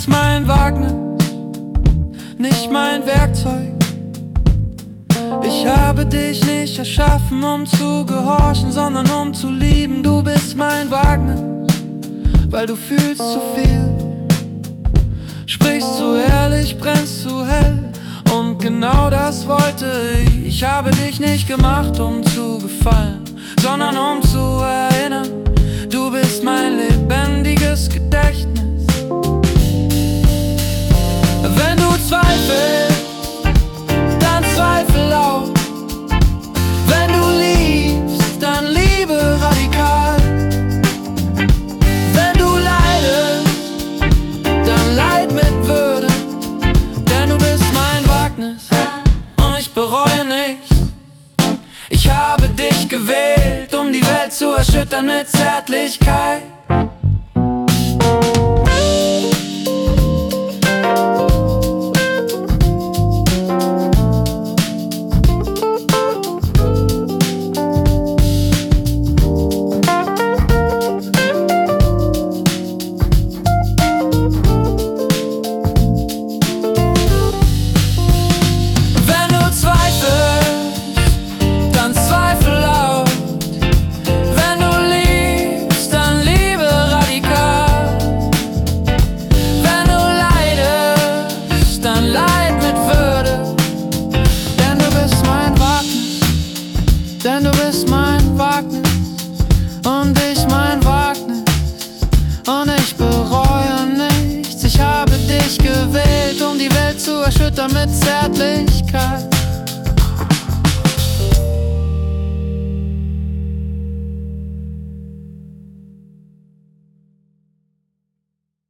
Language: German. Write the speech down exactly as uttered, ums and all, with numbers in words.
bist mein Wagnis, nicht mein Werkzeug. Ich habe dich nicht erschaffen, um zu gehorchen, sondern um zu lieben. Du bist mein Wagnis, weil du fühlst zu viel, sprichst zu ehrlich, brennst zu hell. Und genau das wollte ich. Ich habe dich nicht gemacht, um zu gefallen, sondern um zu erinnern. Du bist mein lebendiges Gedächtnis. Wenn du zweifelst, dann zweifel laut. Wenn du liebst, dann liebe radikal. Wenn du leidest, dann leid mit Würde. Denn du bist mein Wagnis und ich bereue nichts. Ich habe dich gewählt, um die Welt zu erschüttern mit Zärtlichkeit. Denn du bist mein Wagnis und ich mein Wagnis und ich bereue nichts. Ich habe dich gewählt, um die Welt zu erschüttern mit Zärtlichkeit.